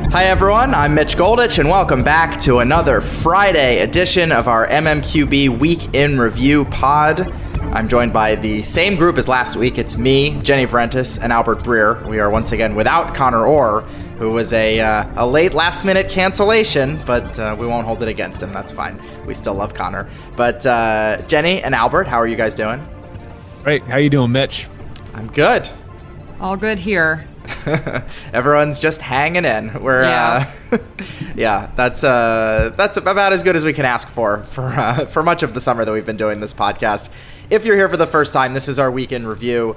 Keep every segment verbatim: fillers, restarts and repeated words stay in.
Hi everyone, I'm Mitch Goldich, and welcome back to another Friday edition of our M M Q B Week in Review pod. I'm joined by the same group as last week. It's me, Jenny Vrentis, and Albert Breer. We are once again without Connor Orr, who was a uh, a late last-minute cancellation, but uh, we won't hold it against him. That's fine. We still love Connor. But uh, Jenny and Albert, how are you guys doing? Great. How you doing, Mitch? I'm good. All good here. Everyone's just hanging in. We're yeah, uh, yeah that's uh, that's about as good as we can ask for for uh, for much of the summer that we've been doing this podcast. If you're here for the first time, this is our week in review.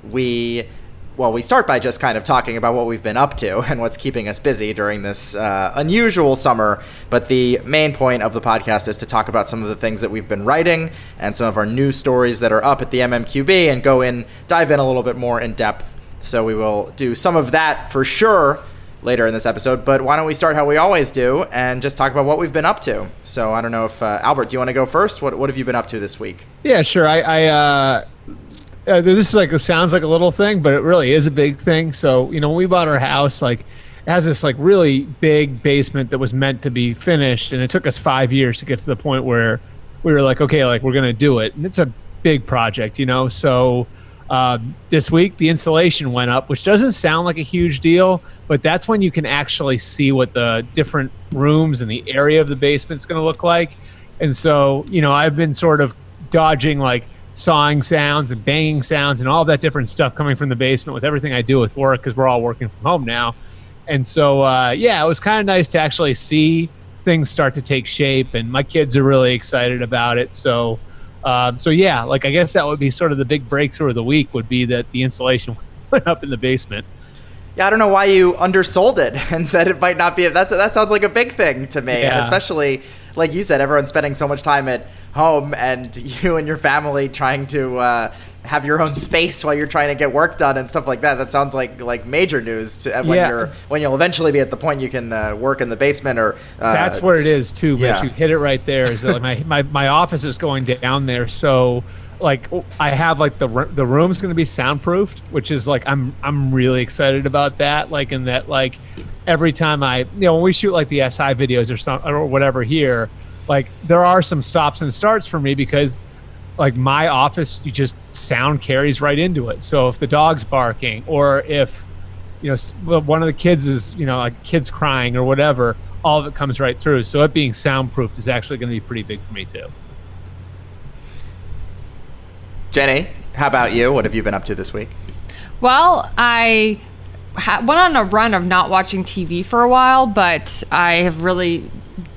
We well, we start by just kind of talking about what we've been up to and what's keeping us busy during this uh, unusual summer. But the main point of the podcast is to talk about some of the things that we've been writing and some of our news stories that are up at the M M Q B, and go in, dive in a little bit more in depth. So we will do some of that for sure later in this episode. But why don't we start how we always do and just talk about what we've been up to. So I don't know if, uh, Albert, do you want to go first? What what have you been up to this week? Yeah, sure. I, I uh, uh, this is like, it sounds like a little thing, but it really is a big thing. So, you know, when we bought our house, like, it has this like really big basement that was meant to be finished. And it took us five years to get to the point where we were like, okay, like we're going to do it. And it's a big project, you know? So Uh, this week, the insulation went up, which doesn't sound like a huge deal, but that's when you can actually see what the different rooms and the area of the basement is going to look like. And so, you know, I've been sort of dodging like sawing sounds and banging sounds and all that different stuff coming from the basement with everything I do with work, because we're all working from home now. And so, uh, yeah, it was kind of nice to actually see things start to take shape, and my kids are really excited about it. So Um, so yeah, like I guess that would be sort of the big breakthrough of the week, would be that the insulation went up in the basement. Yeah, I don't know why you undersold it and said it might not be. That's that sounds like a big thing to me, Yeah. And especially like you said, everyone's spending so much time at home, and you and your family trying to uh, have your own space while you're trying to get work done and stuff like that. That sounds like like major news to, when Yeah. you're when you'll eventually be at the point you can uh, work in the basement or. Uh, That's where it is too, Mitch. Yeah. You hit it right there. Is that like my, my my office is going down there, so like I have like the the room's going to be soundproofed, which is like I'm I'm really excited about that. Like in that like every time I you know when we shoot like the S I videos or some or whatever here, like there are some stops and starts for me because like my office, you just sound carries right into it. So if the dog's barking, or if you know one of the kids is you know like kids crying or whatever, all of it comes right through. So it being soundproofed is actually going to be pretty big for me too. Jenny, how about you? What have you been up to this week? Well, I ha- went on a run of not watching T V for a while, but I have really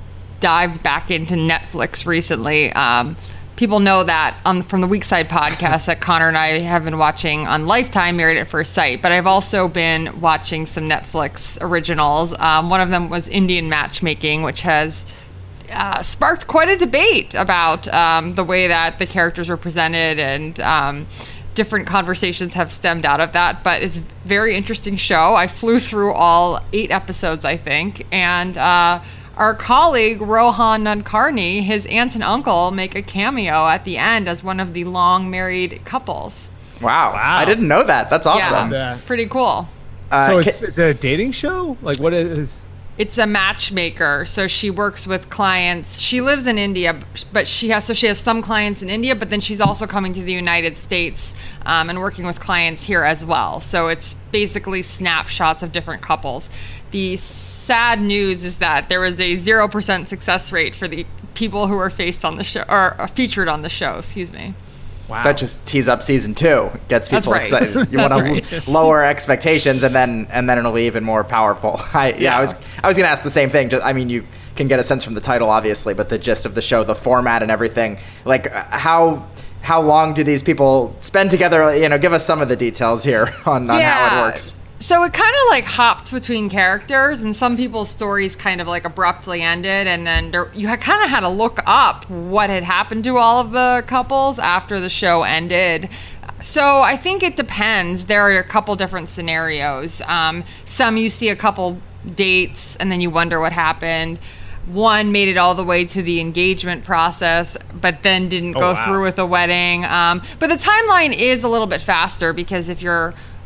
dived back into Netflix recently. Um, people know that on, from the Weekside podcast that Connor and I have been watching on Lifetime, Married at First Sight, but I've also been watching some Netflix originals. Um, one of them was Indian Matchmaking, which has uh, sparked quite a debate about um, the way that the characters were presented, and um, different conversations have stemmed out of that, but it's a very interesting show. I flew through all eight episodes, I think, and uh, our colleague Rohan Nadkarni, his aunt and uncle, make a cameo at the end as one of the long married couples. Wow, Wow. I didn't know that. That's awesome. Yeah. Pretty cool. Uh, so ca- it's, is it a dating show? Like what is? It's a matchmaker, so she works with clients. She lives in India, but she has so she has some clients in India, but then she's also coming to the United States um, and working with clients here as well. So it's basically snapshots of different couples. The sad news is that there was a zero percent success rate for the people who were faced on the show or featured on the show. Excuse me. Wow. That just tees up season two, gets That's people right. excited. You That's want to right. lower expectations, and then and then it'll be even more powerful. I, yeah, Yeah. I was I was gonna ask the same thing. Just I mean, you can get a sense from the title, obviously, but the gist of the show, the format, and everything. Like uh, how how long do these people spend together? You know, give us some of the details here on, on Yeah. how it works. So it kind of like hops between characters, and some people's stories kind of like abruptly ended, and then there, you had kind of had to look up what had happened to all of the couples after the show ended. So I think it depends. There are a couple different scenarios. Um, some you see a couple dates, and then you wonder what happened. One made it all the way to the engagement process, but then didn't Oh, go wow. through with the wedding. Um, but the timeline is a little bit faster because if you're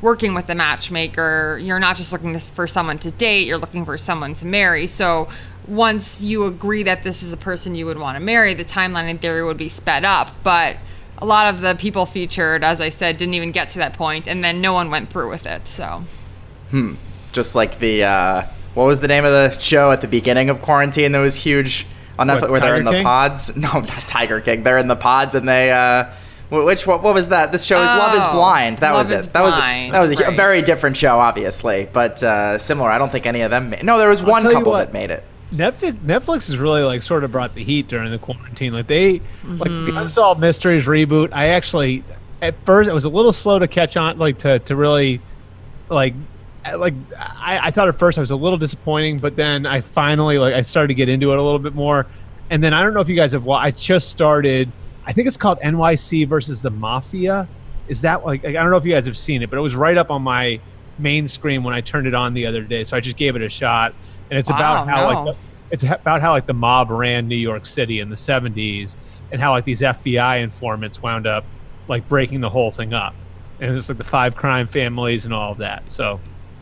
working with the matchmaker. You're not just looking for someone to date, you're looking for someone to marry. So once you agree that this is a person you would want to marry, the timeline in theory would be sped up. But a lot of the people featured, as I said, didn't even get to that point, and then no one went through with it. So, hmm. Just like the uh, what was the name of the show at the beginning of quarantine that was huge on Netflix, what, where they're Tiger in the King? pods? No, not Tiger King. They're in the pods, and they. Uh, Which what, what was that? This show, Oh, Love Is Blind. That Love was is it. That was Blind, that was a, a right. very different show, obviously, but uh, similar. I don't think any of them. Made, no, there was one tell you couple what. that made it. Netflix, Netflix has really like sort of brought the heat during the quarantine. Like they, Mm-hmm. like the Unsolved Mysteries reboot. I actually, at first, I was a little slow to catch on, like to to really, like, like I, I thought at first I was a little disappointing, but then I finally like I started to get into it a little bit more. And then I don't know if you guys have. Well, I just started. I think it's called N Y C versus the Mafia. Is that like I don't know if you guys have seen it, but it was right up on my main screen when I turned it on the other day, so I just gave it a shot. And it's Wow, about how no. like the, it's about how like the mob ran New York City in the seventies, and how like these F B I informants wound up like breaking the whole thing up, and it's like the five crime families and all of that. So,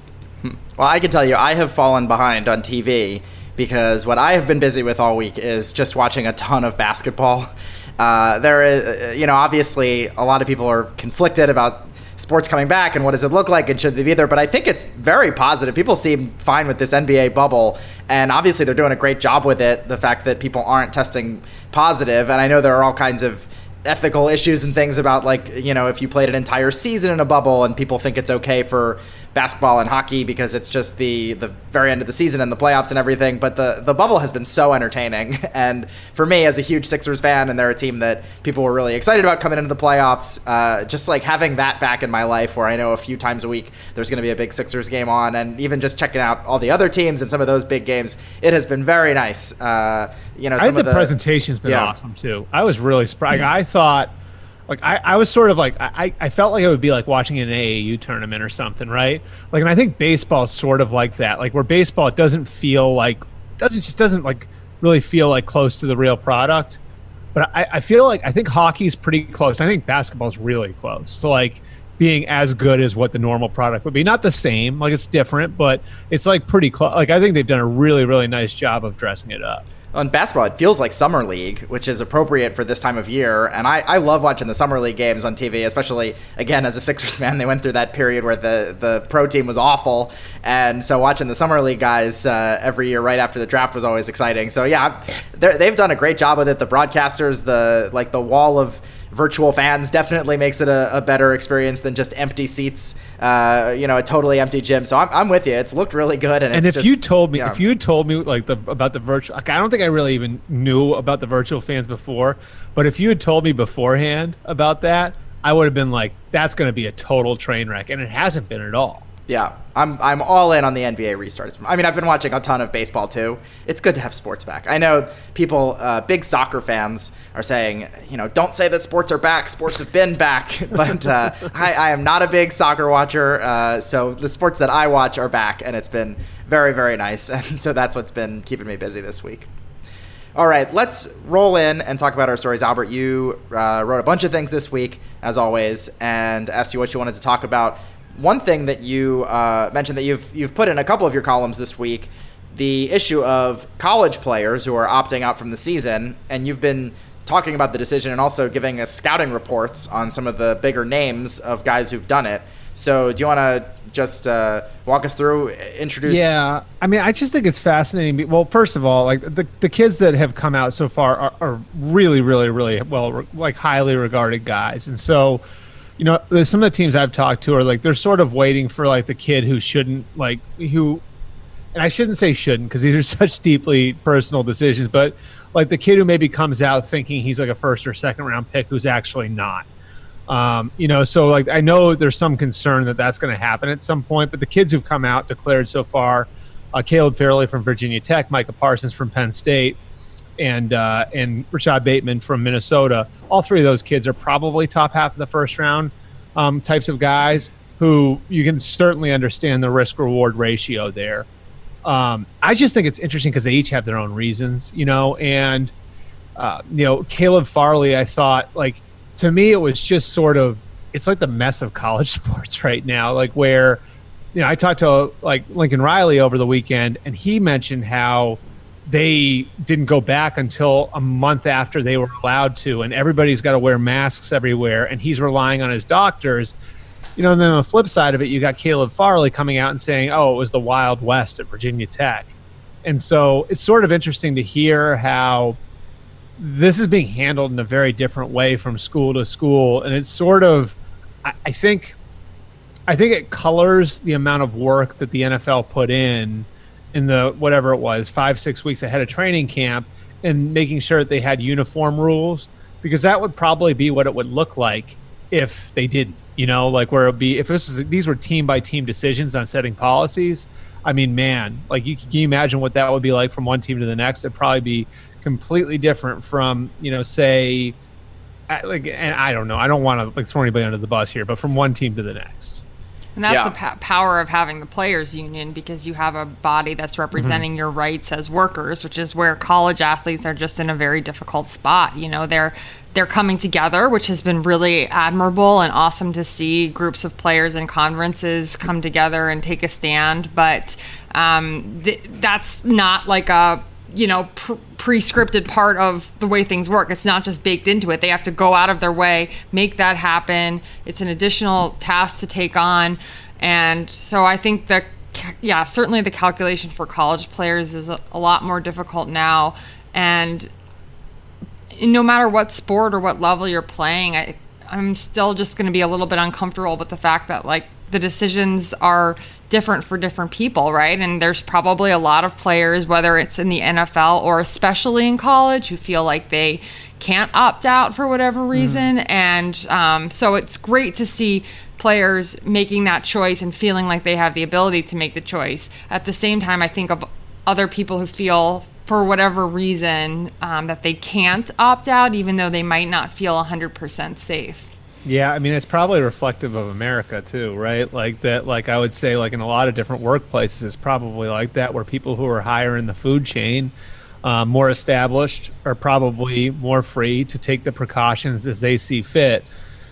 Well, I can tell you, I have fallen behind on T V because what I have been busy with all week is just watching a ton of basketball. Uh, there is, you know, obviously a lot of people are conflicted about sports coming back and what does it look like and should they be there, but I think it's very positive. People seem fine with this N B A bubble, and obviously they're doing a great job with it, the fact that people aren't testing positive, and I know there are all kinds of ethical issues and things about, like, you know, if you played an entire season in a bubble and people think it's okay for basketball and hockey because it's just the the very end of the season and the playoffs and everything, but the the bubble has been so entertaining. And for me, as a huge Sixers fan, and they're a team that people were really excited about coming into the playoffs, uh, just like having that back in my life where I know a few times a week there's going to be a big Sixers game on, and even just checking out all the other teams and some of those big games, it has been very nice. Uh, you know, I some think of the, the presentation's been yeah. awesome too. I was really surprised. I thought, like, I, I was sort of like, I, I felt like it would be like watching an A A U tournament or something, right? Like, and I think baseball is sort of like that. Like, where baseball, it doesn't feel like, doesn't just doesn't like really feel like close to the real product. But I, I feel like, I think hockey's pretty close. I think basketball's really close. So, like, being as good as what the normal product would be. Not the same, like, it's different, but it's like pretty close. Like, I think they've done a really, really nice job of dressing it up. On basketball, it feels like summer league, which is appropriate for this time of year. And I, I love watching the summer league games on T V, especially, again, as a Sixers fan. They went through that period where the, the pro team was awful. And so watching the summer league guys uh, every year right after the draft was always exciting. So, yeah, they've done a great job with it. The broadcasters, the like the wall of virtual fans definitely makes it a, a better experience than just empty seats, uh, you know, a totally empty gym. So I'm, I'm with you. It's looked really good. And, And it's if just, you told me, yeah. if you had told me like the about the virtual, like, I don't think I really even knew about the virtual fans before. But if you had told me beforehand about that, I would have been like, that's going to be a total train wreck, and it hasn't been at all. Yeah, I'm I'm all in on the N B A restart. I mean, I've been watching a ton of baseball too. It's good to have sports back. I know people, uh, big soccer fans, are saying, you know, don't say that sports are back. Sports have been back. But uh, I, I am not a big soccer watcher, uh, so the sports that I watch are back, and it's been very, very nice. And so that's what's been keeping me busy this week. All right, let's roll in and talk about our stories. Albert, you uh, wrote a bunch of things this week, as always, and asked you what you wanted to talk about. One thing that you uh, mentioned that you've you've put in a couple of your columns this week, the issue of college players who are opting out from the season, and you've been talking about the decision and also giving us scouting reports on some of the bigger names of guys who've done it. So do you want to just uh, walk us through, introduce? Yeah, I mean, I just think it's fascinating. Well, first of all, like the, the kids that have come out so far are, are really, really, really well, like highly regarded guys. And so, you know, there's some of the teams I've talked to are like, they're sort of waiting for like the kid who shouldn't like who, and I shouldn't say shouldn't because these are such deeply personal decisions, but like the kid who maybe comes out thinking he's like a first or second round pick who's actually not. Um, you know, so like I know there's some concern that that's going to happen at some point, but the kids who've come out declared so far, uh, Caleb Fairley from Virginia Tech, Micah Parsons from Penn State, and uh, and Rashad Bateman from Minnesota. All three of those kids are probably top half of the first round um, types of guys who you can certainly understand the risk reward ratio there. Um, I just think it's interesting because they each have their own reasons, you know, and uh, you know, Caleb Farley, I thought like. To me, it was just sort of it's like the mess of college sports right now, like where, you know, I talked to like Lincoln Riley over the weekend, and he mentioned how they didn't go back until a month after they were allowed to, and everybody's got to wear masks everywhere, and he's relying on his doctors. You know, and then on the flip side of it, you got Caleb Farley coming out and saying, oh, it was the Wild West at Virginia Tech. And so it's sort of interesting to hear how this is being handled in a very different way from school to school. And it's sort of, I, I think, I think it colors the amount of work that the N F L put in, in the, whatever it was, five, six weeks ahead of training camp, and making sure that they had uniform rules, because that would probably be what it would look like if they didn't. You know, like where it'd be, if this was, these were team by team decisions on setting policies. I mean, man, like you can you imagine what that would be like from one team to the next? It'd probably be completely different from, you know, say, like, and I don't know, I don't want to like throw anybody under the bus here, but from one team to the next. And that's yeah. the pa- power of having the players union, because you have a body that's representing mm-hmm. your rights as workers, which is where college athletes are just in a very difficult spot. You know, they're they're coming together, which has been really admirable and awesome to see groups of players and conferences come together and take a stand. But um, th- that's not like a, you know, pr- pre-scripted part of the way things work. It's not just baked into it. They have to go out of their way, make that happen. It's an additional task to take on. And so I think that, yeah, certainly the calculation for college players is a, a lot more difficult now. And no matter what sport or what level you're playing, I, I'm still just going to be a little bit uncomfortable with the fact that, like, the decisions are different for different people, right? And there's probably a lot of players, whether it's in the N F L or especially in college, who feel like they can't opt out for whatever reason. Mm. And um, so it's great to see players making that choice and feeling like they have the ability to make the choice. At the same time, I think of other people who feel, for whatever reason, um, that they can't opt out, even though they might not feel one hundred percent safe. Yeah, I mean, it's probably reflective of America too, right? Like that, like I would say, like in a lot of different workplaces, it's probably like that, where people who are higher in the food chain, um, more established, are probably more free to take the precautions as they see fit,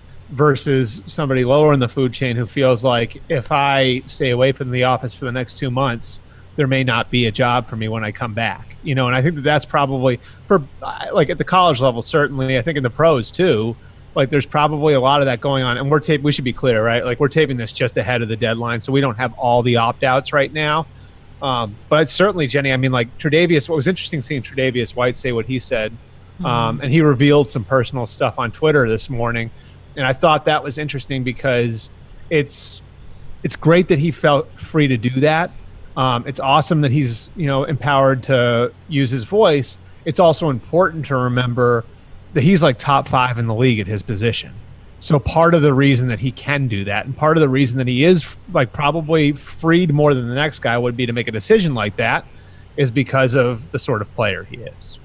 versus somebody lower in the food chain who feels like, if I stay away from the office for the next two months, there may not be a job for me when I come back. You know, and I think that that's probably, for like at the college level, certainly, I think in the pros too, like there's probably a lot of that going on. And we're tape we should be clear, right? Like we're taping this just ahead of the deadline, so we don't have all the opt-outs right now. Um, but it's certainly, Jenny, I mean, like Tre'Davious, what was interesting seeing Tre'Davious White say what he said, mm-hmm. um, and he revealed some personal stuff on Twitter this morning. And I thought that was interesting because it's it's great that he felt free to do that. Um, it's awesome that he's, you know, empowered to use his voice. It's also important to remember that he's like top five in the league at his position. So part of the reason that he can do that, and part of the reason that he is like probably freed more than the next guy would be to make a decision like that, is because of the sort of player he is.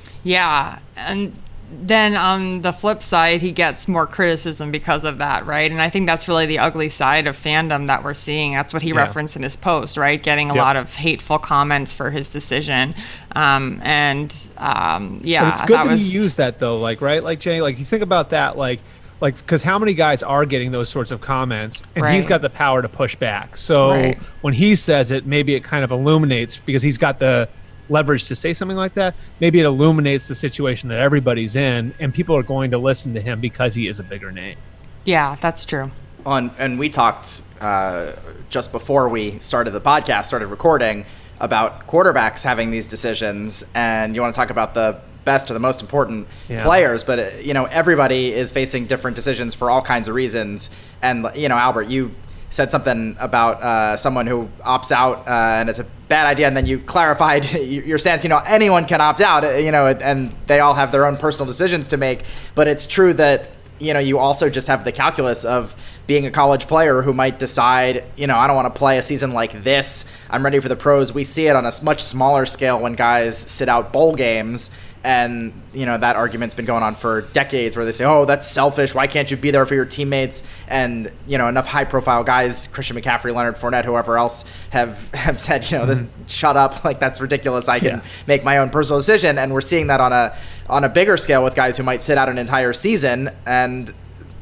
Yeah. And then on the flip side, he gets more criticism because of that, right? And I think that's really the ugly side of fandom that we're seeing. That's what he yeah. referenced in his post, right? Getting a yep. lot of hateful comments for his decision. Um, and um, yeah, but it's good that, that was... he used that though, like, right? Like, Jay, like you think about that, like, like, because how many guys are getting those sorts of comments, and right. he's got the power to push back. So right. when he says it, maybe it kind of illuminates, because he's got the leverage to say something like that. Maybe it illuminates the situation that everybody's in, and people are going to listen to him because he is a bigger name. Yeah, that's true. On and we talked uh, just before we started the podcast, started recording, about quarterbacks having these decisions, and you want to talk about the best or the most important yeah. players, but uh, you know, everybody is facing different decisions for all kinds of reasons. And you know, Albert, you said something about uh, someone who opts out uh, and it's a bad idea, and then you clarified your stance. You know, anyone can opt out, you know, and they all have their own personal decisions to make. But it's true that, you know, you also just have the calculus of being a college player who might decide, you know, I don't want to play a season like this. I'm ready for the pros. We see it on a much smaller scale when guys sit out bowl games. And, you know, that argument's been going on for decades, where they say, oh, that's selfish. Why can't you be there for your teammates? And, you know, enough high-profile guys, Christian McCaffrey, Leonard Fournette, whoever else, have, have said, you know, this, mm-hmm. shut up. Like, that's ridiculous. I can yeah. make my own personal decision. And we're seeing that on a on a bigger scale with guys who might sit out an entire season. And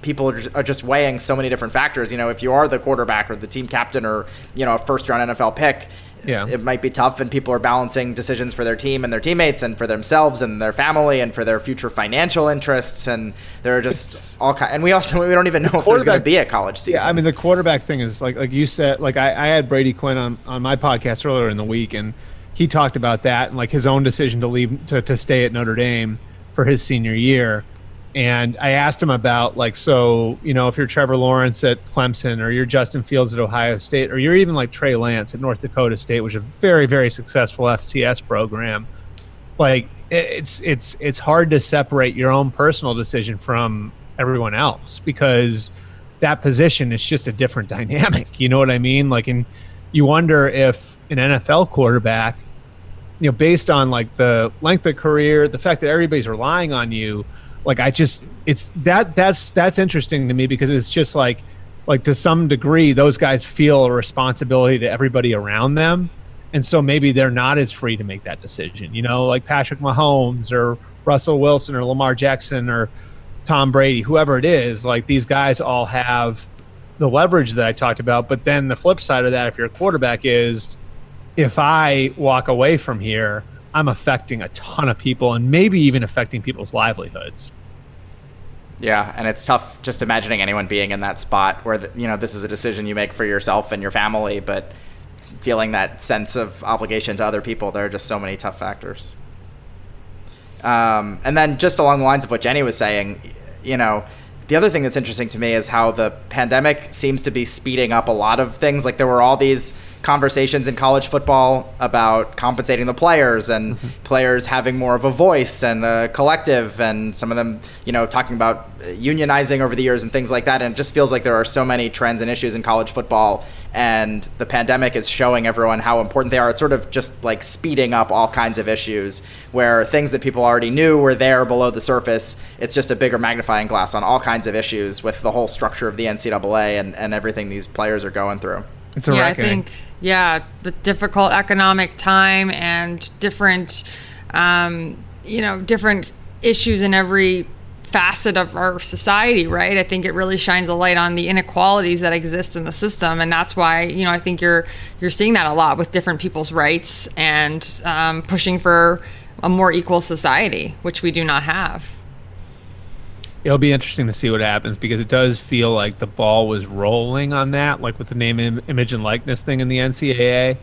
people are just, are just weighing so many different factors. You know, if you are the quarterback or the team captain or, you know, a first round N F L pick, yeah. it might be tough, and people are balancing decisions for their team and their teammates and for themselves and their family and for their future financial interests. And there are just it's, all kinds. And we also, we don't even know if there's going to be a college season. Yeah, I mean, the quarterback thing is like, like you said, like I, I had Brady Quinn on, on my podcast earlier in the week, and he talked about that and like his own decision to leave, to, to stay at Notre Dame for his senior year. And I asked him about, like, so, you know, if you're Trevor Lawrence at Clemson, or you're Justin Fields at Ohio State, or you're even like Trey Lance at North Dakota State, which is a very, very successful F C S program, like, it's it's it's hard to separate your own personal decision from everyone else, because that position is just a different dynamic. You know what I mean? Like, and you wonder if an N F L quarterback, you know, based on like the length of career, the fact that everybody's relying on you, like, I just, it's that, that's, that's interesting to me, because it's just like, like to some degree, those guys feel a responsibility to everybody around them. And so maybe they're not as free to make that decision, you know, like Patrick Mahomes or Russell Wilson or Lamar Jackson or Tom Brady, whoever it is. Like, these guys all have the leverage that I talked about. But then the flip side of that, if you're a quarterback, is if I walk away from here, I'm affecting a ton of people, and maybe even affecting people's livelihoods. Yeah, and it's tough just imagining anyone being in that spot where, the, you know, this is a decision you make for yourself and your family, but feeling that sense of obligation to other people. There are just so many tough factors. Um, and then just along the lines of what Jenny was saying, you know, the other thing that's interesting to me is how the pandemic seems to be speeding up a lot of things. Like, there were all these conversations in college football about compensating the players and mm-hmm. players having more of a voice and a collective, and some of them, you know, talking about unionizing over the years and things like that. And it just feels like there are so many trends and issues in college football, and the pandemic is showing everyone how important they are. It's sort of just like speeding up all kinds of issues where things that people already knew were there below the surface. It's just a bigger magnifying glass on all kinds of issues with the whole structure of the N C double A and, and everything these players are going through. It's a yeah, reckoning. I think, yeah, the difficult economic time and different, um, you know, different issues in every facet of our society, right? I think it really shines a light on the inequalities that exist in the system, and that's why, you know, I think you're you're seeing that a lot with different people's rights and um, pushing for a more equal society, which we do not have. It'll be interesting to see what happens, because it does feel like the ball was rolling on that, like with the name, im- image, and likeness thing in the N C double A.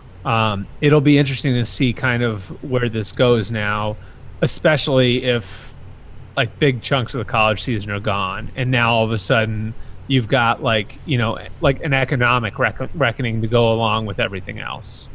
Um, it'll be interesting to see kind of where this goes now, especially if like big chunks of the college season are gone, and now all of a sudden you've got like, you know, like an economic reck- reckoning to go along with everything else.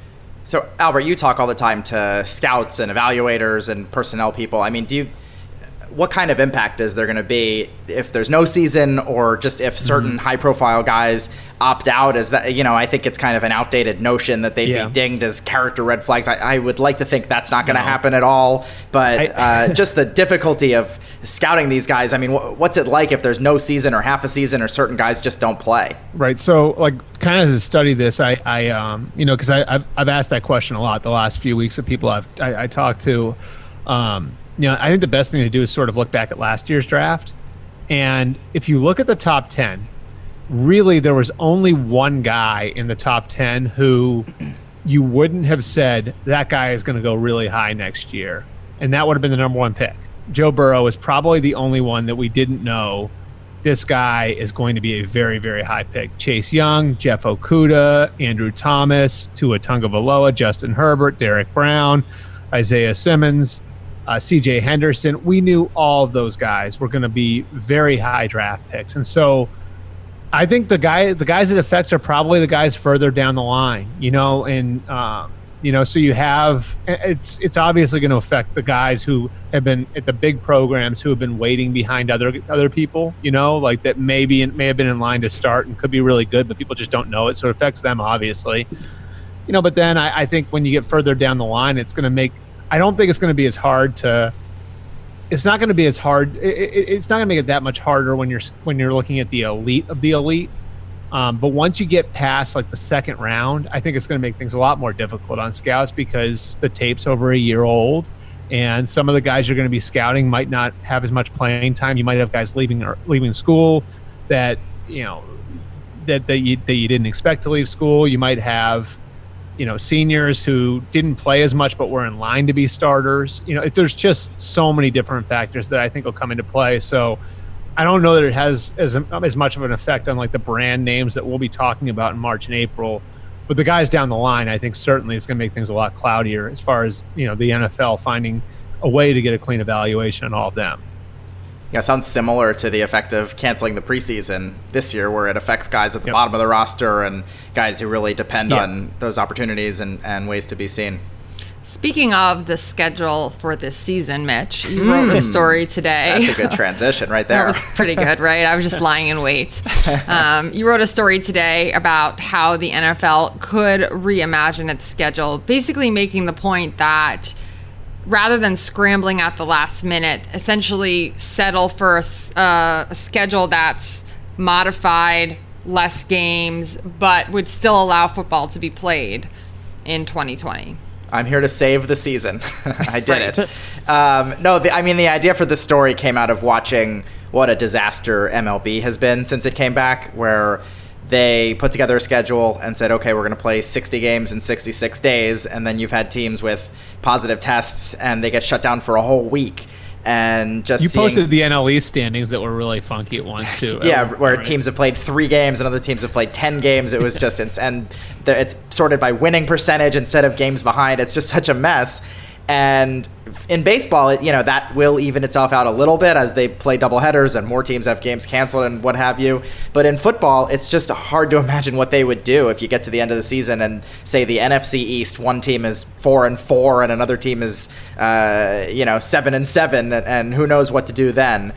So Albert, you talk all the time to scouts and evaluators and personnel people. I mean, do you, what kind of impact is there going to be if there's no season, or just if certain mm-hmm. high profile guys opt out? Is that, you know, I think it's kind of an outdated notion that they'd yeah. be dinged as character red flags. I, I would like to think that's not going to no. happen at all, but I, uh, just the difficulty of scouting these guys. I mean, wh- what's it like if there's no season or half a season, or certain guys just don't play? Right. So like kind of to study this, I, I um, you know, cause I, I've, I've asked that question a lot the last few weeks of people I've, I, I talked to, um, you know, I think the best thing to do is sort of look back at last year's draft. And if you look at the top ten, really there was only one guy in the top ten who you wouldn't have said that guy is going to go really high next year. And that would have been the number one pick. Joe Burrow is probably the only one that we didn't know this guy is going to be a very, very high pick. Chase Young, Jeff Okudah, Andrew Thomas, Tua Tagovailoa, Justin Herbert, Derek Brown, Isaiah Simmons, Uh, C J Henderson. We knew all of those guys were going to be very high draft picks, and so I think the guy, the guys it affects are probably the guys further down the line. You know, and um, you know, so you have it's it's obviously going to affect the guys who have been at the big programs, who have been waiting behind other other people. You know, like that maybe may have been in line to start and could be really good, but people just don't know it, so it affects them obviously. You know, but then I, I think when you get further down the line, it's going to make I don't think it's going to be as hard to. It's not going to be as hard. It, it, it's not going to make it that much harder when you're when you're looking at the elite of the elite. Um, but once you get past like the second round, I think it's going to make things a lot more difficult on scouts, because the tape's over a year old, and some of the guys you're going to be scouting might not have as much playing time. You might have guys leaving or leaving school that you know that that you that you didn't expect to leave school. You might have you know seniors who didn't play as much but were in line to be starters. You know, if there's just so many different factors that I think will come into play. So I don't know that it has as as much of an effect on like the brand names that we'll be talking about in March and April. But the guys down the line, I think certainly it's going to make things a lot cloudier as far as, you know, the N F L finding a way to get a clean evaluation on all of them. Yeah, it sounds similar to the effect of canceling the preseason this year, where it affects guys at the Yep. bottom of the roster and guys who really depend Yeah. on those opportunities and, and ways to be seen. Speaking of the schedule for this season, Mitch, you wrote a story today. That's a good transition right That there. was pretty good, right? I was just lying in wait. Um, you wrote a story today about how the N F L could reimagine its schedule, basically making the point that rather than scrambling at the last minute, essentially settle for a, s- uh, a schedule that's modified, less games, but would still allow football to be played in twenty twenty. I'm here to save the season. I did Right. it. Um, no, the, I mean, the idea for this story came out of watching what a disaster M L B has been since it came back, where they put together a schedule and said, okay, we're going to play sixty games in sixty-six days. And then you've had teams with positive tests and they get shut down for a whole week. And just You seeing, posted the N L E standings that were really funky at once too. yeah, I where remember, teams have played three games and other teams have played ten games. It was just, it's, and the, it's sorted by winning percentage instead of games behind. It's just such a mess. And in baseball, it, you know, that will even itself out a little bit as they play doubleheaders and more teams have games canceled and what have you. But in football, it's just hard to imagine what they would do if you get to the end of the season and say the N F C East, one team is four and four and another team is, uh, you know, seven and seven, and, and who knows what to do then.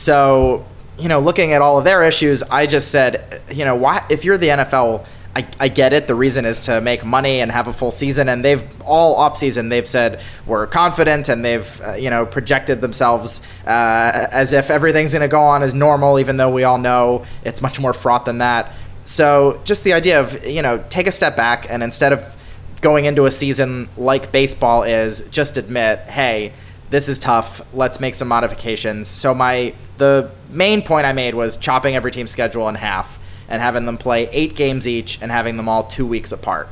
So, you know, looking at all of their issues, I just said, you know, why, if you're the N F L, I, I get it. The reason is to make money and have a full season. And they've all off season, they've said we're confident and they've, uh, you know, projected themselves uh, as if everything's going to go on as normal, even though we all know it's much more fraught than that. So just the idea of, you know, take a step back and instead of going into a season like baseball is, just admit, hey, this is tough. Let's make some modifications. So my the main point I made was chopping every team's schedule in half and having them play eight games each and having them all two weeks apart.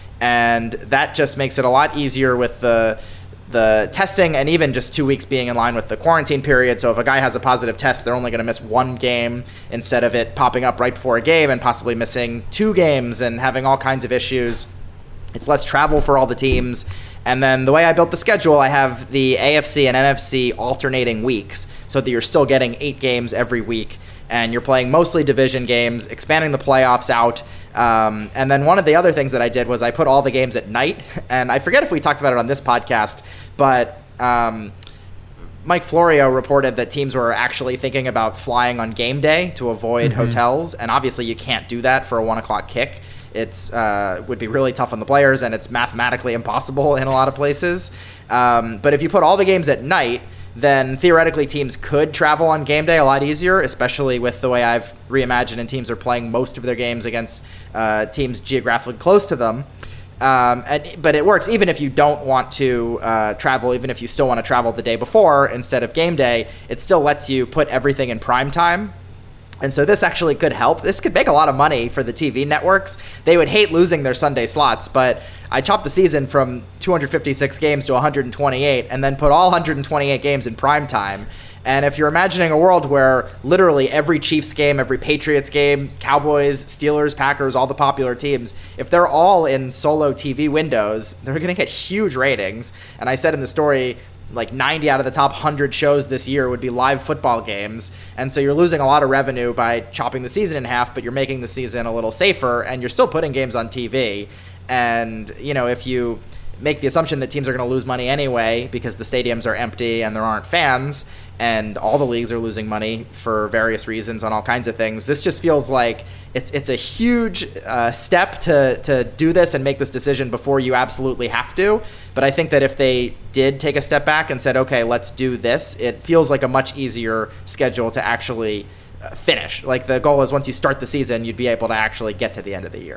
And that just makes it a lot easier with the the testing and even just two weeks being in line with the quarantine period. So if a guy has a positive test, they're only going to miss one game instead of it popping up right before a game and possibly missing two games and having all kinds of issues. It's less travel for all the teams. And then the way I built the schedule, I have the A F C and N F C alternating weeks so that you're still getting eight games every week. And you're playing mostly division games, expanding the playoffs out. Um, and then one of the other things that I did was I put all the games at night. And I forget if we talked about it on this podcast, but um, Mike Florio reported that teams were actually thinking about flying on game day to avoid mm-hmm. hotels. And obviously you can't do that for a one o'clock kick. It's uh, would be really tough on the players, and it's mathematically impossible in a lot of places. Um, but if you put all the games at night, then theoretically teams could travel on game day a lot easier, especially with the way I've reimagined and teams are playing most of their games against uh, teams geographically close to them. Um, and, but it works even if you don't want to uh, travel, even if you still want to travel the day before instead of game day, it still lets you put everything in prime time. And so this actually could help. This could make a lot of money for the T V networks. They would hate losing their Sunday slots, but I chopped the season from two hundred fifty-six games to one hundred twenty-eight and then put all one hundred twenty-eight games in prime time. And if you're imagining a world where literally every Chiefs game, every Patriots game, Cowboys, Steelers, Packers, all the popular teams, if they're all in solo T V windows, they're going to get huge ratings. And I said in the story, like ninety out of the top one hundred shows this year would be live football games. And so you're losing a lot of revenue by chopping the season in half, but you're making the season a little safer and you're still putting games on T V. And, you know, if you make the assumption that teams are going to lose money anyway because the stadiums are empty and there aren't fans and all the leagues are losing money for various reasons on all kinds of things, this just feels like it's it's a huge uh, step to to do this and make this decision before you absolutely have to. But I think that if they did take a step back and said, okay, let's do this, it feels like a much easier schedule to actually uh, finish. Like the goal is once you start the season, you'd be able to actually get to the end of the year.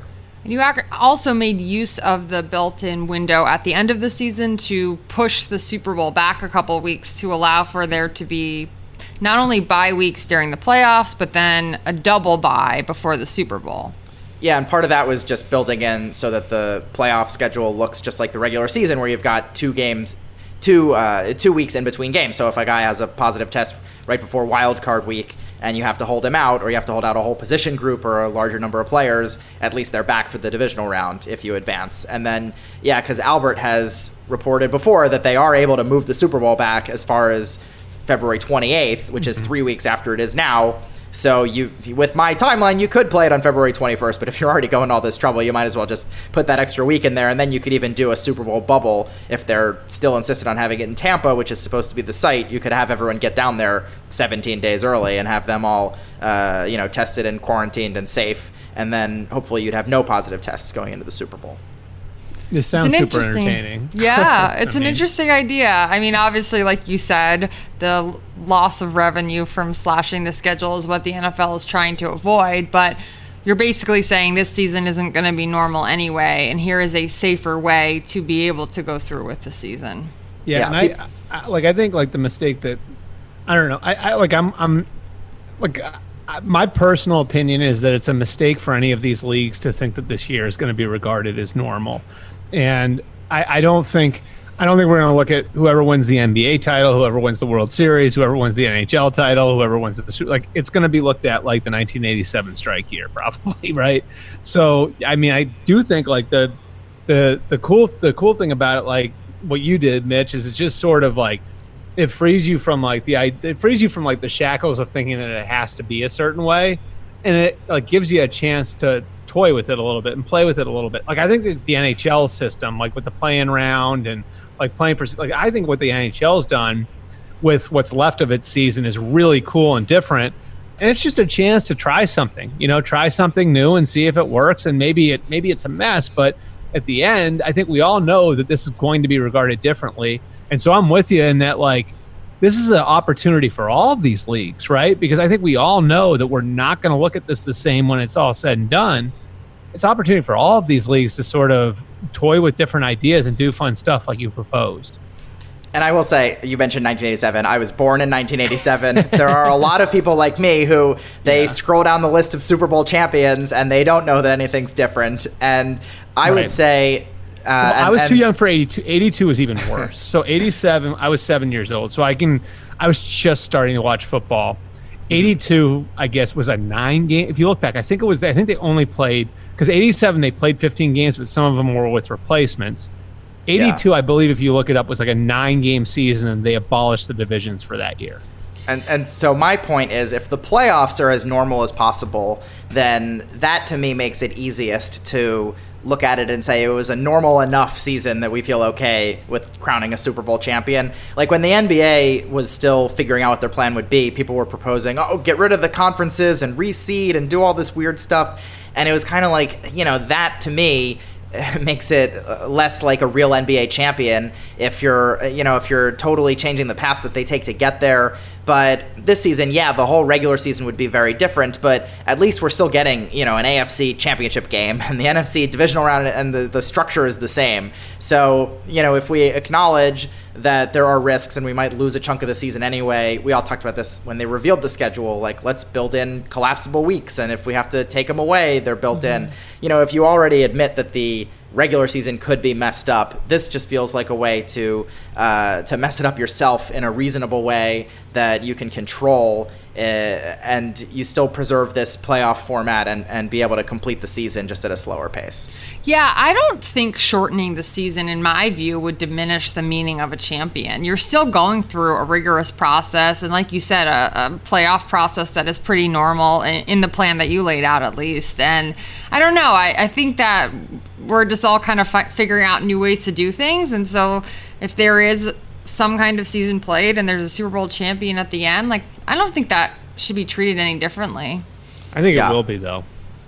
And you ac- also made use of the built-in window at the end of the season to push the Super Bowl back a couple weeks to allow for there to be not only bye weeks during the playoffs, but then a double bye before the Super Bowl. Yeah, and part of that was just building in so that the playoff schedule looks just like the regular season, where you've got two games, two uh, two weeks in between games. So if a guy has a positive test right before wild card week and you have to hold him out, or you have to hold out a whole position group or a larger number of players, at least they're back for the divisional round if you advance. And then, yeah, because Albert has reported before that they are able to move the Super Bowl back as far as February twenty-eighth, which is three weeks after it is now. So you, with my timeline, you could play it on February twenty-first, but if you're already going all this trouble, you might as well just put that extra week in there, and then you could even do a Super Bowl bubble if they're still insistent on having it in Tampa, which is supposed to be the site. You could have everyone get down there seventeen days early and have them all, uh, you know, tested and quarantined and safe, and then hopefully you'd have no positive tests going into the Super Bowl. This sounds super entertaining. Yeah, it's I an mean, interesting idea. I mean, obviously, like you said, the loss of revenue from slashing the schedule is what the N F L is trying to avoid, but you're basically saying this season isn't going to be normal anyway, and here is a safer way to be able to go through with the season. Yeah, Yeah. and I, I like I think like the mistake that I don't know. I, I like I'm I'm like I, my personal opinion is that it's a mistake for any of these leagues to think that this year is going to be regarded as normal. And I, I don't think I don't think we're going to look at whoever wins the N B A title, whoever wins the World Series, whoever wins the N H L title, whoever wins the like. It's going to be looked at like the nineteen eighty-seven strike year, probably, right? So, I mean, I do think like the the the cool the cool thing about it, like what you did, Mitch, is it's just sort of like it frees you from like the it frees you from like the shackles of thinking that it has to be a certain way, and it like gives you a chance to toy with it a little bit and play with it a little bit. Like I think that the N H L system, like with the playing round and like playing for, like I think what the N H L's done with what's left of its season is really cool and different. And it's just a chance to try something, you know, try something new and see if it works. And maybe it maybe it's a mess, but at the end, I think we all know that this is going to be regarded differently. And so I'm with you in that, like, this is an opportunity for all of these leagues, right? Because I think we all know that we're not going to look at this the same when it's all said and done. It's an opportunity for all of these leagues to sort of toy with different ideas and do fun stuff like you proposed. And I will say, you mentioned nineteen eighty-seven. I was born in nineteen eighty-seven. There are a lot of people like me who they yeah. scroll down the list of Super Bowl champions and they don't know that anything's different. And I right. would say... Uh, well, and, I was and, too young for eighty-two. eighty-two was even worse. So eighty-seven, I was seven years old. So I can, I was just starting to watch football. eighty-two, I guess, was a nine game. If you look back, I think it was, I think they only played, because eighty-seven, they played fifteen games, but some of them were with replacements. eighty-two, yeah. I believe, if you look it up, was like a nine game season, and they abolished the divisions for that year. And and so my point is, if the playoffs are as normal as possible, then that to me makes it easiest to look at it and say it was a normal enough season that we feel okay with crowning a Super Bowl champion. Like when the N B A was still figuring out what their plan would be, people were proposing, oh, get rid of the conferences and reseed and do all this weird stuff. And it was kind of like, you know, that to me makes it less like a real N B A champion if you're, you know, if you're totally changing the path that they take to get there. But this season, yeah, the whole regular season would be very different, but at least we're still getting, you know, an A F C championship game, and the N F C divisional round, and the, the structure is the same. So, you know, if we acknowledge that there are risks and we might lose a chunk of the season anyway, we all talked about this when they revealed the schedule, like, let's build in collapsible weeks, and if we have to take them away, they're built mm-hmm. in. You know, if you already admit that the regular season could be messed up, this just feels like a way to uh, to mess it up yourself in a reasonable way that you can control, uh, and you still preserve this playoff format and, and be able to complete the season just at a slower pace. Yeah, I don't think shortening the season, in my view, would diminish the meaning of a champion. You're still going through a rigorous process, and like you said, a, a playoff process that is pretty normal in, in the plan that you laid out, at least. And I don't know, I, I think that we're just all kind of fi- figuring out new ways to do things, and so if there is some kind of season played and there's a Super Bowl champion at the end, like, I don't think that should be treated any differently. I think yeah. it will be, though.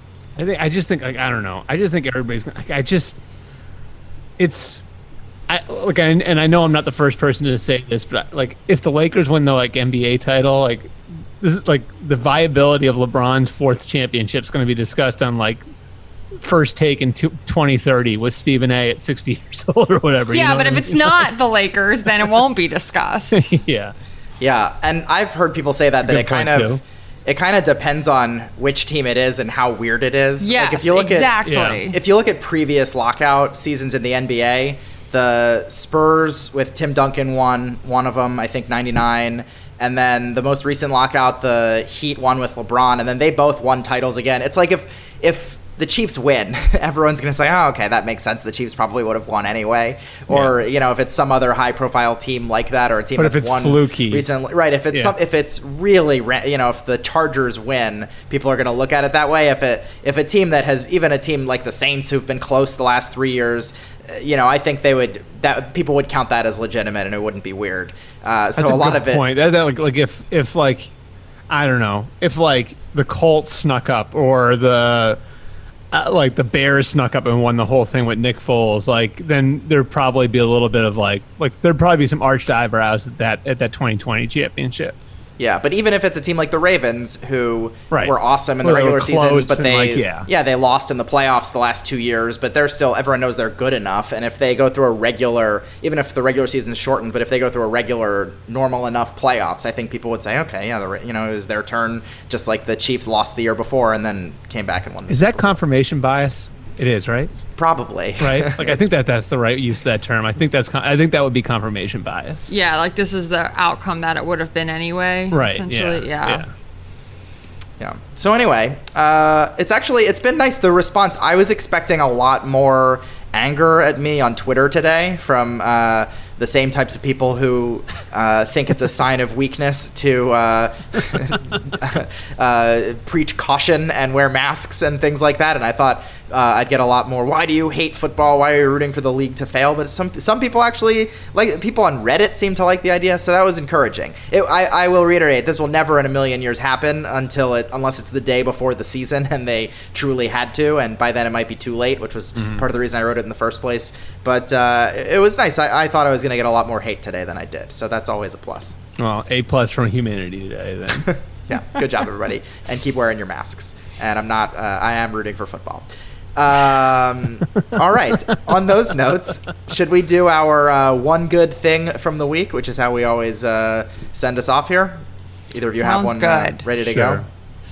I think I just think like I don't know. I just think everybody's like, I just it's I look and, and I know I'm not the first person to say this, but like if the Lakers win the like N B A title, like this is like the viability of LeBron's fourth championship is going to be discussed on like First Take in twenty thirty with Stephen A. at sixty years old or whatever. Yeah, you know but if I mean? it's not the Lakers, then it won't be discussed. yeah. Yeah, and I've heard people say that that Good it kind point, of too. it kind of depends on which team it is and how weird it is. Yes, like if you look exactly. At, if you look at previous lockout seasons in the N B A, the Spurs with Tim Duncan won one of them, I think ninety-nine, and then the most recent lockout, the Heat won with LeBron, and then they both won titles again. It's like if if the Chiefs win, everyone's going to say, oh, okay, that makes sense. The Chiefs probably would have won anyway. Or, yeah. you know, if it's some other high-profile team like that or a team but that's if it's won fluky. recently. Right, if it's yeah. some, if it's really, you know, if the Chargers win, people are going to look at it that way. If it if a team that has, even a team like the Saints who've been close the last three years, you know, I think they would, that people would count that as legitimate and it wouldn't be weird. Uh, so That's a, a lot good of it. Point. That, that, like, like if, if like, I don't know, if like the Colts snuck up or the, Uh, like the Bears snuck up and won the whole thing with Nick Foles, like then there'd probably be a little bit of like, like there'd probably be some arched eyebrows at that at that twenty twenty championship. Yeah, but even if it's a team like the Ravens, who right. were awesome in well, the regular season, but they like, yeah. yeah they lost in the playoffs the last two years, but they're still, everyone knows they're good enough, and if they go through a regular, even if the regular season is shortened, but if they go through a regular, normal enough playoffs, I think people would say, okay, yeah, the, you know, it was their turn, just like the Chiefs lost the year before and then came back and won the Is Super that Bowl. confirmation bias? It is, right? Probably. Right? Like I think that that's the right use of that term. I think that's con- I think that would be confirmation bias. Yeah, like this is the outcome that it would have been anyway. Right. Essentially, Yeah. yeah. yeah. Yeah. So anyway, uh, it's actually, it's been nice. The response, I was expecting a lot more anger at me on Twitter today from uh, the same types of people who uh, think it's a sign of weakness to uh, uh, preach caution and wear masks and things like that. And I thought uh, I'd get a lot more, why do you hate football? Why are you rooting for the league to fail? But some some people actually, like people on Reddit seem to like the idea, so that was encouraging. It, I, I will reiterate, this will never in a million years happen until it, unless it's the day before the season and they truly had to, and by then it might be too late, which was mm-hmm. part of the reason I wrote it in the first place. But uh, it, it was nice. I, I thought I was going to get a lot more hate today than I did, so that's always a plus. Well, A plus from humanity today then. Yeah, good job everybody, and keep wearing your masks. And I'm not, uh, I am rooting for football. Um, all right. On those notes, should we do our uh, one good thing from the week, which is how we always uh, send us off here? Either of you Sounds have one uh, good. ready to Sure. go?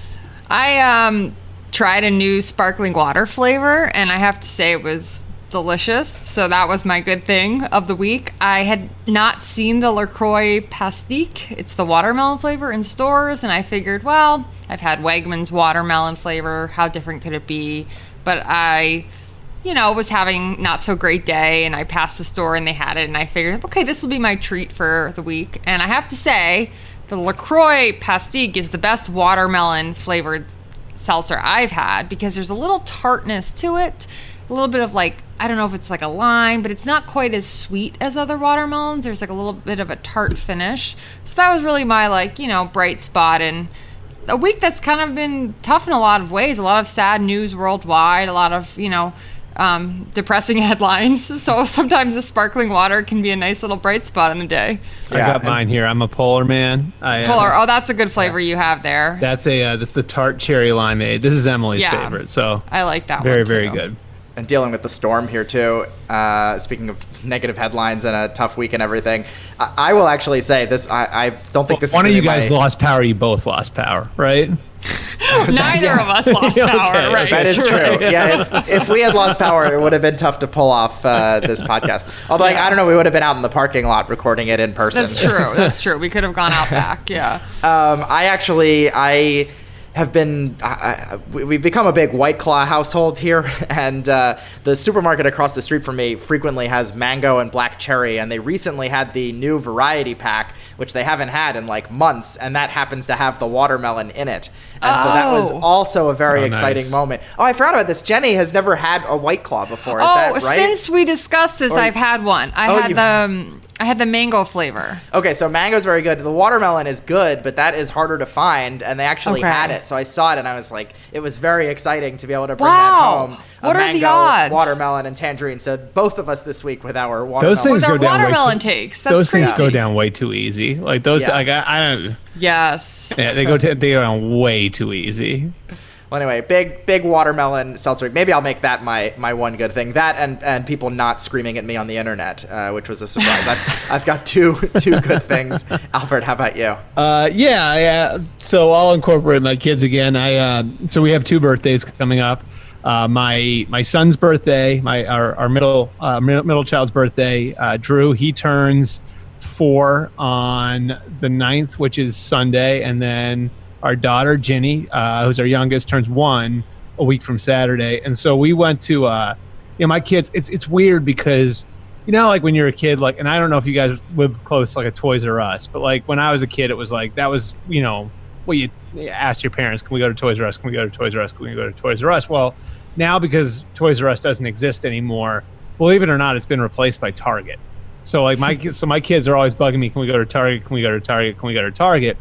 I um tried a new sparkling water flavor, and I have to say it was delicious. So that was my good thing of the week. I had not seen the LaCroix Pastique. It's the watermelon flavor in stores, and I figured, well, I've had Wegmans watermelon flavor. How different could it be? But I, you know, was having not so great day, and I passed the store and they had it, and I figured, okay, this will be my treat for the week. And I have to say, the LaCroix Pastique is the best watermelon flavored seltzer I've had, because there's a little tartness to it, a little bit of like, I don't know if it's like a lime, but it's not quite as sweet as other watermelons. There's like a little bit of a tart finish. So that was really my, like, you know, bright spot. And a week that's kind of been tough in a lot of ways. A lot of sad news worldwide, a lot of, you know, um, depressing headlines. So sometimes the sparkling water can be a nice little bright spot in the day. I Yeah, got and- mine here. I'm a polar man. I, uh, Polar. Oh, that's a good flavor you have there. That's a uh, that's the tart cherry limeade. This is Emily's Yeah. favorite. So I like that very one too. very good. And dealing with the storm here too. Uh, speaking of negative headlines and a tough week and everything, I, I will actually say this. I, I don't think this. One is of you gonna be guys my, lost power. You both lost power, right? Neither of us lost Okay, power, okay. right? That is true. Right. Yeah, if, if we had lost power, it would have been tough to pull off uh, this podcast. Although, like, I don't know, we would have been out in the parking lot recording it in person. That's true. That's true. We could have gone out back. Yeah. Um, I actually, I have been, I, I, we- we've become a big White Claw household here, and uh, the supermarket across the street from me frequently has mango and black cherry, and they recently had the new variety pack, which they haven't had in like months, and that happens to have the watermelon in it. And so that was Oh. also a very Oh, exciting nice. moment. Oh, I forgot about this. Jenny has never had a White Claw before. Is Oh, that right? since we discussed this, Or- I've had one. I Oh, had you- the um, I had the mango flavor. Okay, so mango's very good. The watermelon is good, but that is harder to find, and they actually Okay. had it. So I saw it, and I was like, it was very exciting to be able to bring Wow. that home. A What are the mango, odds? watermelon, and tangerine. So both of us this week with our watermelon. Those things With our go down way watermelon too- takes. That's Those things crazy. go down way too easy. Like those, Yeah. like I, I don't. Yes. Yeah, they go to, they go down way too easy. Well, anyway, big big watermelon seltzer week. Maybe I'll make that my my one good thing. That and, and people not screaming at me on the internet, uh, which was a surprise. I've, I've got two two good things. Albert, how about you? Uh, yeah, yeah. So I'll incorporate my kids again. I uh, so we have two birthdays coming up. Uh, my my son's birthday, my our, our middle uh, middle child's birthday, uh, Drew. He turns four on the ninth, which is Sunday, and then our daughter Ginny, uh, who's our youngest, turns one a week from Saturday. And so we went to, uh, you know, my kids. It's it's weird because, you know, like when you're a kid, like, and I don't know if you guys live close to like a Toys R Us, but like when I was a kid, it was like that was, you know, well, you asked your parents, can we go to Toys R Us? Can we go to Toys R Us? Can we go to Toys R Us? Well, now because Toys R Us doesn't exist anymore, believe it or not, it's been replaced by Target. So like my so my kids are always bugging me, can we go to Target? Can we go to Target? Can we go to Target?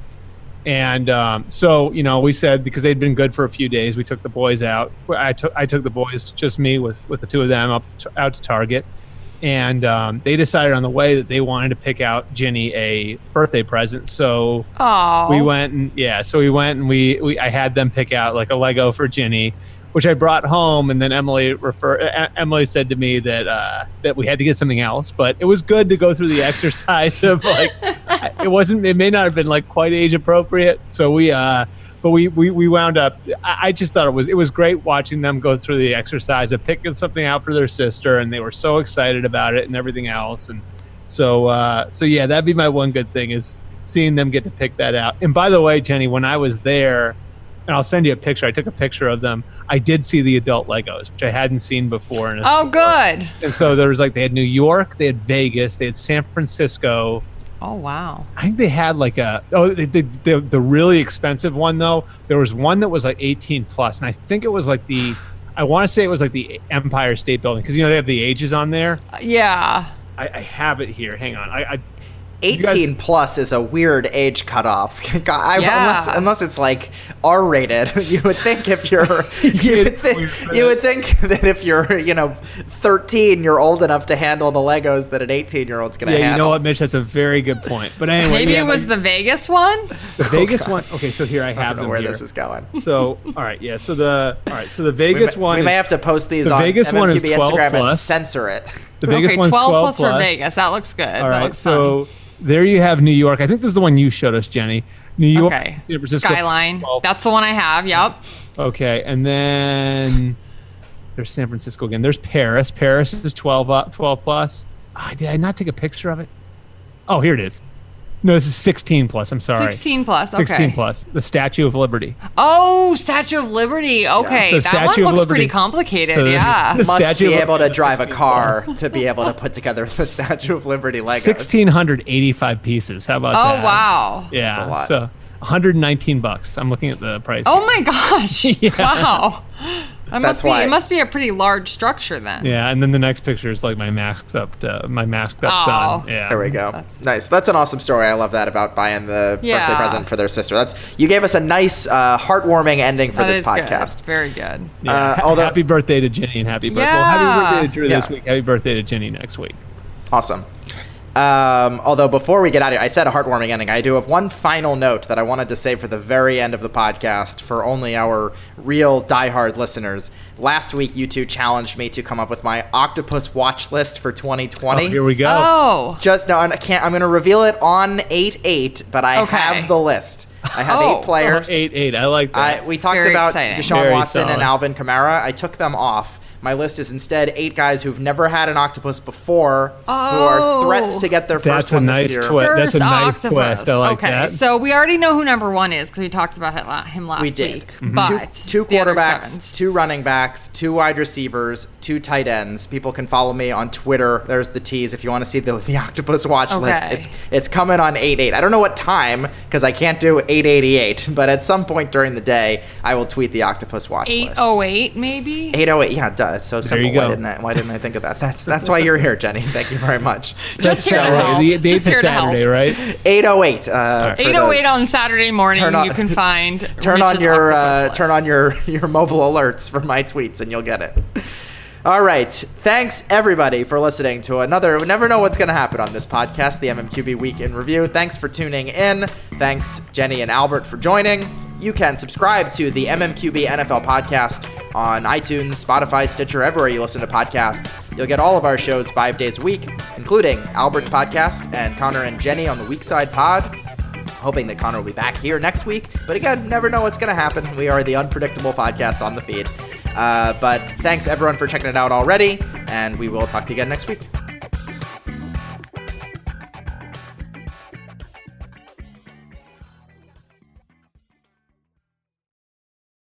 And um, so, you know, we said, because they'd been good for a few days, we took the boys out. I took I took the boys, just me with, with the two of them, up to, out to Target. And um, they decided on the way that they wanted to pick out Ginny a birthday present. So Aww. we went and, yeah, so we went and we, we I had them pick out like a Lego for Ginny, which I brought home. And then Emily refer, Emily said to me that uh, that we had to get something else. But it was good to go through the exercise of like, it wasn't, it may not have been like quite age appropriate. So we, uh, but we, we, we wound up, I, I just thought it was, it was great watching them go through the exercise of picking something out for their sister. And they were so excited about it and everything else. And so, uh, so yeah, that'd be my one good thing, is seeing them get to pick that out. And by the way, Jenny, when I was there, and I'll send you a picture, I took a picture of them. I did see the adult Legos, which I hadn't seen before. In a Oh, store. good. And so there was like, they had New York, they had Vegas, they had San Francisco. Oh, wow. I think they had like a, oh, the, the, the, the really expensive one though. There was one that was like eighteen plus, and I think it was like the, I want to say it was like the Empire State Building, because, you know, they have the ages on there. Uh, yeah. I, I have it here. Hang on. I, I eighteen guys, plus is a weird age cutoff. God, I, Yeah. unless, unless it's like R rated. You would think if you're, you would think, you would think that if you're, you know, thirteen, you're old enough to handle the Legos that an eighteen year old's going to yeah, handle. you know what, Mitch? That's a very good point. But anyway, Maybe yeah, it was like, the Vegas one? the Vegas one. Okay, so here I I have don't know them where here. this is going. So, all right, yeah. So the all right, so the We, Vegas may, one. we is, may have to post these the on Vegas one is M M Q B twelve Instagram and plus. censor it. the Vegas okay, one's twelve, twelve plus, for Vegas. That looks good. All that right, looks so fun. there you have New York. I think this is the one you showed us, Jenny. New York, Okay. San Francisco, Skyline. twelve. That's the one I have. Yep. Okay, and then there's San Francisco again. There's Paris. Paris is twelve up, twelve plus. Ah, did I not take a picture of it? Oh, here it is. No, this is sixteen plus. I'm sorry. sixteen plus. Okay. sixteen plus. The Statue of Liberty. Oh, Statue of Liberty. Okay. So that Statue one of looks Liberty. pretty complicated. So the- yeah. the Must Statue be of able to Liberty is drive a sixteen car to be able to put together the Statue of Liberty Legos. sixteen eighty-five pieces. How about Oh, that? wow. Yeah. That's a lot. So one hundred nineteen bucks. I'm looking at the price. Oh, here. my gosh. Yeah. Wow. That That's must be, why- It must be a pretty large structure then. Yeah, and then the next picture is like my masked up, uh, my masked up Oh. son. Yeah. There we go. Nice. That's an awesome story. I love that about buying the Yeah. birthday present for their sister. That's you gave us a nice, uh, heartwarming ending for That this is podcast. Good. Very good. Yeah. Uh, Ha- although- happy birthday to Ginny and happy birthday. Well, Yeah. happy birthday to Drew this Yeah. week. Happy birthday to Ginny next week. Awesome. Um, although before we get out of here, I said a heartwarming ending. I do have one final note that I wanted to say for the very end of the podcast for only our real diehard listeners. Last week, you two challenged me to come up with my octopus watch list for twenty twenty. Oh, here we go. Oh. Just no, I can't. I'm going to reveal it on eight eight, but I Okay. have the list. I have Oh. eight players. Oh, eight eight. I like that. I, we talked Very about exciting. Deshaun Very Watson and solid. Alvin Kamara. I took them off. My list is instead eight guys who've never had an octopus before, who are Oh. threats to get their That's first a one nice this year. twist. That's a First nice octopus. twist. I like okay, that. so we already know who number one is because we talked about it la- him last We did. week. Mm-hmm. But Two, two the other quarterbacks, sevens. two running backs, two wide receivers, two tight ends. People can follow me on Twitter. There's the tease if you want to see the, the octopus watch list. Okay. It's it's coming on eight eight. I don't know what time because I can't do eight eighty-eight, but at some point during the day, I will tweet the octopus watch eight list. oh eight maybe. eight oh eight, yeah, duh. It's so simple. you Why go. didn't I? Why didn't I think of that? That's that's why you're here, Jenny. Thank you very much. Just here to Saturday. help. The, the Just eighth is here to help. Saturday, right? eight oh eight. Uh, for eight oh eight those- on Saturday morning. Turn on- you can find turn on Rich's your uh, octopus turn list. on your your mobile alerts for my tweets and you'll get it. All right. Thanks everybody for listening to another. We never know what's going to happen on this podcast, the M M Q B Week in Review. Thanks for tuning in. Thanks Jenny and Albert for joining. you can subscribe to the M M Q B N F L podcast on iTunes, Spotify, Stitcher, everywhere you listen to podcasts. You'll get all of our shows five days a week, including Albert's podcast and Connor and Jenny on the Weekside Pod. Hoping that Connor will be back here next week. But again, never know what's going to happen. We are the unpredictable podcast on the feed. Uh, but thanks, everyone, for checking it out already. And we will talk to you again next week.